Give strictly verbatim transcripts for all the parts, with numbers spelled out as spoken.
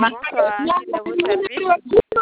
bonsoir. Qui de votre service?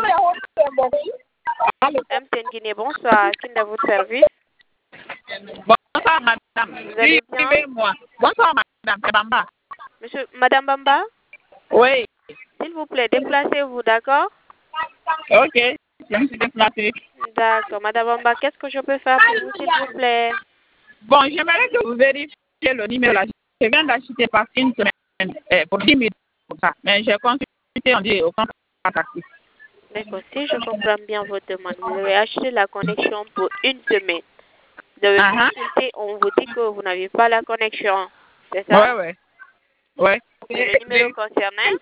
M T N Guinée, bonsoir. Qui de votre service? Bonsoir, madame. Vous allez bien? Suivez-moi. Bonsoir, madame. C'est Bamba. Monsieur, Madame Bamba? Oui. S'il vous plaît, déplacez-vous, d'accord? Ok. Je me suis déplacée. D'accord. Madame Bamba, qu'est-ce que je peux faire pour vous, s'il vous plaît? Bon, j'aimerais que vous vérifiez le numéro là. Je viens d'acheter par une semaine euh, pour dix minutes. Pour ça. Mais j'ai consulté, on dit aucun taxi. D'accord. Si je comprends bien votre demande, vous avez acheté la connexion pour une semaine. Vous avez Uh-huh. consulté, on vous dit que vous n'avez pas la connexion. C'est ça? Oui, oui. Oui. C'est le numéro concerné?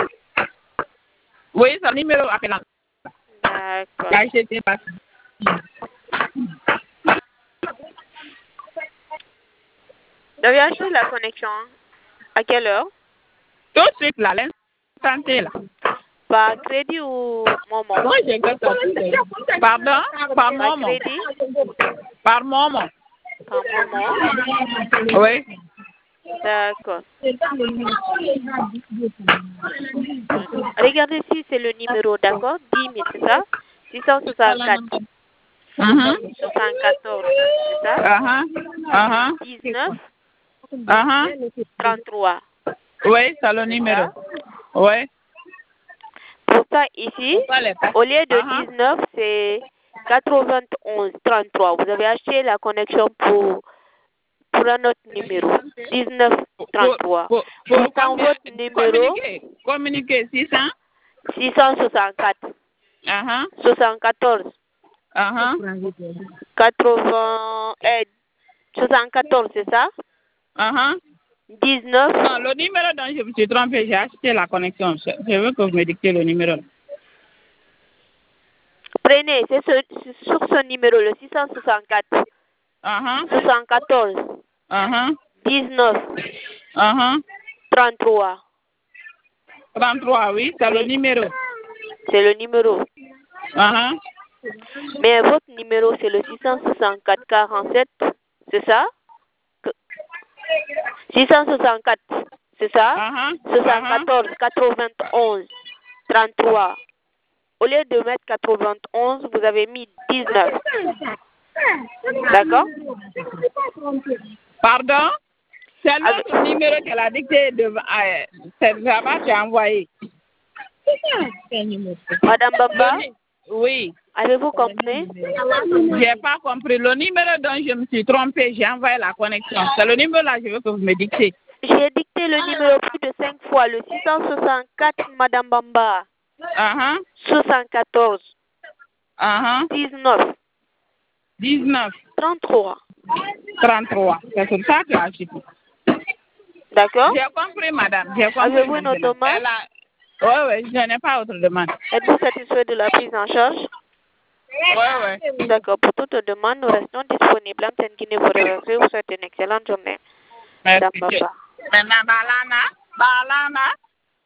Oui, c'est le numéro appelant. D'accord. J'ai acheté par. Vous avez acheté la connexion à quelle heure? Tout de suite là, l'instant T là. Par crédit ou moment? Moi, j'ai que ça. Pardon? Par Par moment. crédit? Par moment. Par moment? Oui. D'accord. Regardez si c'est le numéro, d'accord? dix mille, c'est ça? six cent soixante-quatre. Uh-huh. soixante-quatorze, c'est ça? Uh-huh. Uh-huh. dix-neuf, Uh-huh. trente-trois. Oui, c'est le numéro. Oui. Pour ça, ici, au lieu de dix-neuf, c'est quatre-vingt-onze, trente-trois. Vous avez acheté la connexion pour, pour un autre numéro. dix-neuf, trente-trois. Pour, pour, pour Pourtant, combien? votre numéro, Communiquer. Communiquer. six cents? six cent soixante-quatre. Uh-huh. soixante-quatorze. Uh-huh. quatre-vingts, eh, soixante-quatorze, c'est ça? Uh-huh. dix-neuf. Non, le numéro dont je me suis trompé, j'ai acheté la connexion. Je je veux que vous me dictez le numéro. Prenez, c'est ce, c'est sur ce numéro, le six cent soixante-quatre. Uh-huh. soixante-quatorze. Uh-huh. dix-neuf. Uh-huh. trente-trois. trente-trois, oui, c'est le Oui. numéro. C'est le numéro. Uh-huh. Mais votre numéro, c'est le six cent soixante-quatre quarante-sept, c'est ça? six cent soixante-quatre, c'est ça? Uh-huh. soixante-quatorze, quatre-vingt-onze, trente-trois. Au lieu de mettre quatre-vingt-onze, vous avez mis dix-neuf. D'accord? Pardon? C'est l'autre Avec... numéro qu'elle a dicté devant. Euh, c'est là-bas que j'ai envoyé. Madame Bamba? Oui. Avez-vous compris? J'ai pas compris. Le numéro dont je me suis trompé, j'ai envoyé la connexion. C'est le numéro là, je veux que vous me dictez. J'ai dicté le numéro plus de cinq fois, le six cent soixante-quatre, Madame Bamba. Uh-huh. soixante-quatorze. Uh-huh. dix-neuf. dix-neuf. trente-trois. trente-trois. C'est pour ça que j'ai acheté. D'accord? J'ai compris, madame. J'ai compris. Avez-vous une autre demande? A... Oui, oui, je n'ai pas autre demande. Êtes-vous satisfait de la prise en charge? Oui, oui. D'accord. Pour toute demande, nous restons disponibles. M T N Guinée vous remercie. Vous souhaite une excellente journée. Merci. Madame Bamba. Maintenant, Balana. Balana.